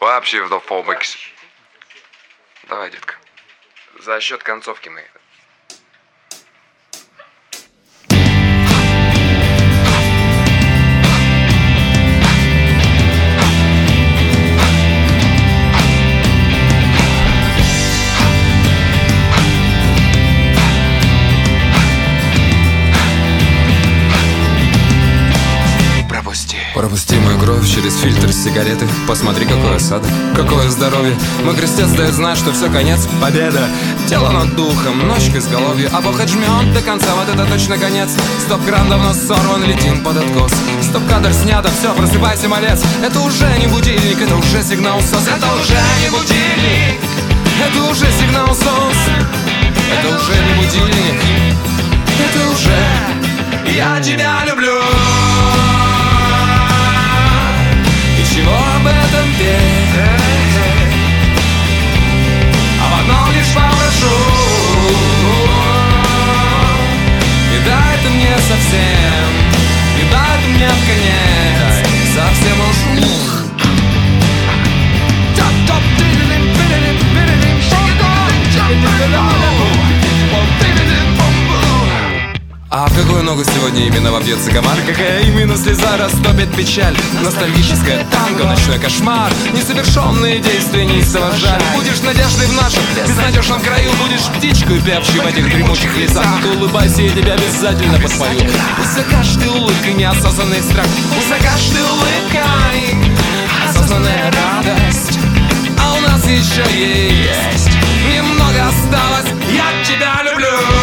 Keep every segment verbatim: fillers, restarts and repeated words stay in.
вообще в дофобоксе. Давай, детка. За счет концовки мы. Пропусти мою кровь через фильтр сигареты. Посмотри, какой осадок, какое здоровье. Мой крестец дает знать, что все, конец, победа. Тело над духом, ночь к изголовью. А Бог отжмет до конца, вот это точно конец. Стоп-кран давно сорван, летим под откос. Стоп-кадр снято, все, просыпайся, малец. Это уже не будильник, это уже сигнал СОС. Это уже не будильник, это уже сигнал СОС. Это уже не будильник, это уже я тебя люблю. Чего об этом петь? Об одном лишь попрошу: не дай ты мне совсем, не дай ты мне в конец совсем уж. А в какую ногу сегодня именно вобьется комар? Какая именно слеза растопит печаль? Ностальгическое танго, ночной кошмар. Несовершенные действия неистово жаль. Будешь надеждой в нашем безнадежном краю. Будешь птичкой, певчей в этих дремучих лесах. Ты улыбайся, я тебя обязательно подпою. Пусть за каждой улыбкой неосознанный страх, пусть за каждой улыбкой осознанная радость. А у нас еще есть немного осталось. Я тебя люблю.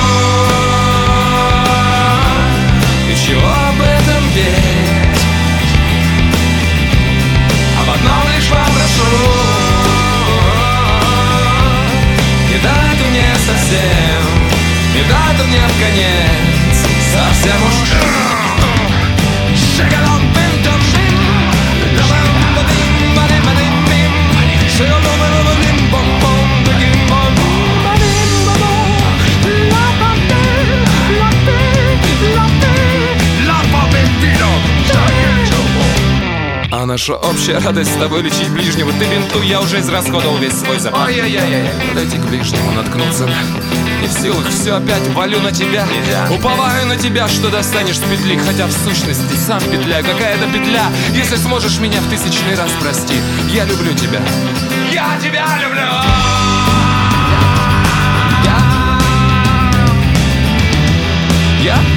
Чего об этом петь? Об одном лишь попрошу: не дай ты мне совсем, не дай ты мне в конец совсем уж. А наша общая радость с тобой лечить ближнего. Ты бинту, я уже израсходовал весь свой запас. Ай-яй-яй-яй, подойти к ближнему, наткнуться. Не в силах, все опять валю на тебя. Уповаю на тебя, что достанешь с петли. Хотя в сущности сам петля, какая-то петля. Если сможешь меня в тысячный раз прости. Я люблю тебя. Я тебя люблю. Я. Я.